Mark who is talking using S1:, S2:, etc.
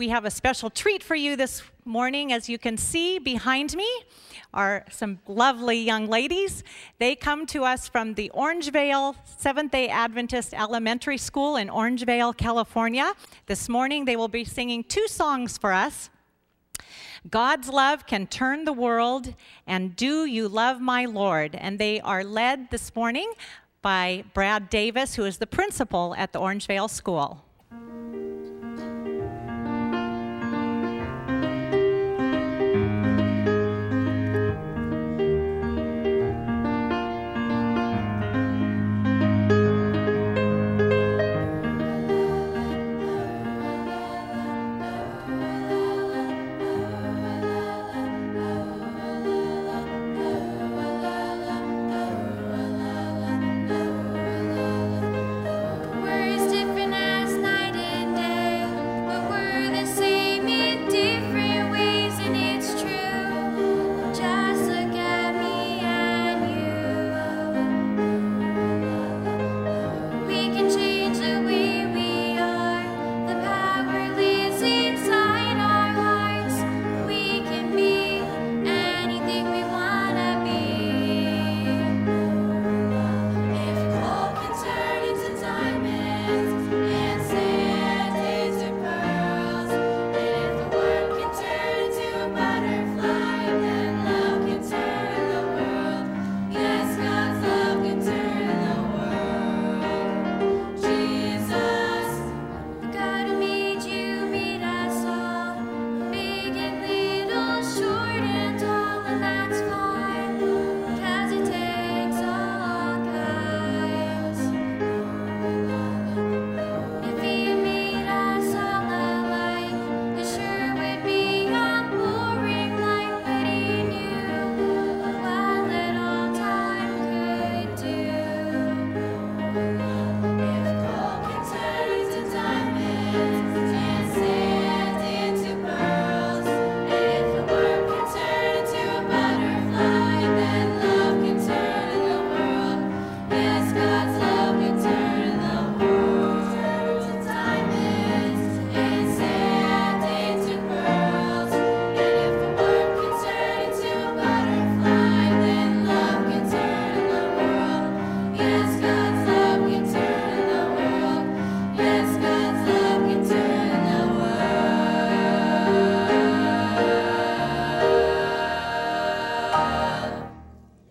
S1: we have a special treat for you this morning. As you can see behind me are some lovely young ladies. They come to us from the Orangevale Seventh-day Adventist Elementary School in Orangevale, California. This morning they will be singing two songs for us. God's Love Can Turn the World and Do You Love My Lord? And they are led this morning by Brad Davis, who is the principal at the Orangevale School.